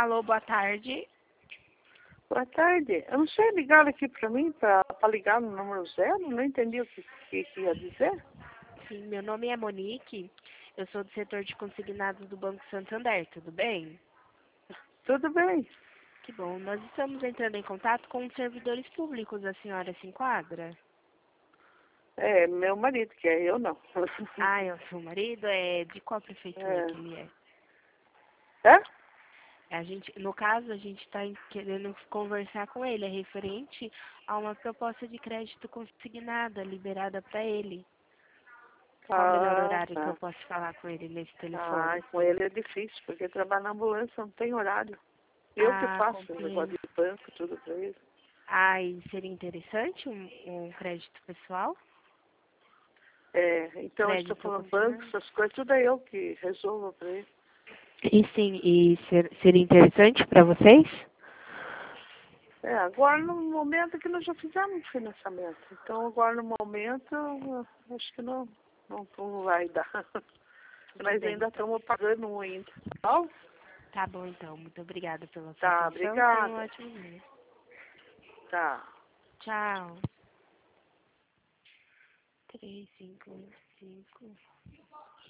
Alô, boa tarde. Boa tarde. Eu não sei, ligaram aqui para mim, para ligar no número 0, não entendi o que ia dizer. Sim, meu nome é Monique, eu sou do setor de consignados do Banco Santander, tudo bem? Tudo bem. Que bom, nós estamos entrando em contato com os servidores públicos, a senhora se enquadra? É meu marido, que é eu não. Ah, é o seu marido? É de qual prefeitura que ele é? É? No caso, a gente está querendo conversar com ele, é referente a uma proposta de crédito consignada, liberada para ele. Qual o melhor Ah, horário que eu tá. posso falar com ele nesse Ah, telefone? com ele é difícil, porque trabalhar na ambulância não tem horário. Eu que Ah, faço o negócio compreendo. de banco, tudo para ele. Ah, e seria interessante um crédito pessoal? É, então eu estou Crédito falando banco, consignado? essas coisas, tudo é eu que resolvo para ele. E sim, seria interessante para vocês? É, agora no momento que nós já fizemos financiamento. Então agora no momento, acho que não vai dar. Tudo Nós bem, ainda então. estamos pagando um ainda. Tá bom? Tá bom, então. Muito obrigada pela sua Tá, atenção. Tenha um obrigada. ótimo dia. Tá. Tchau. 3525.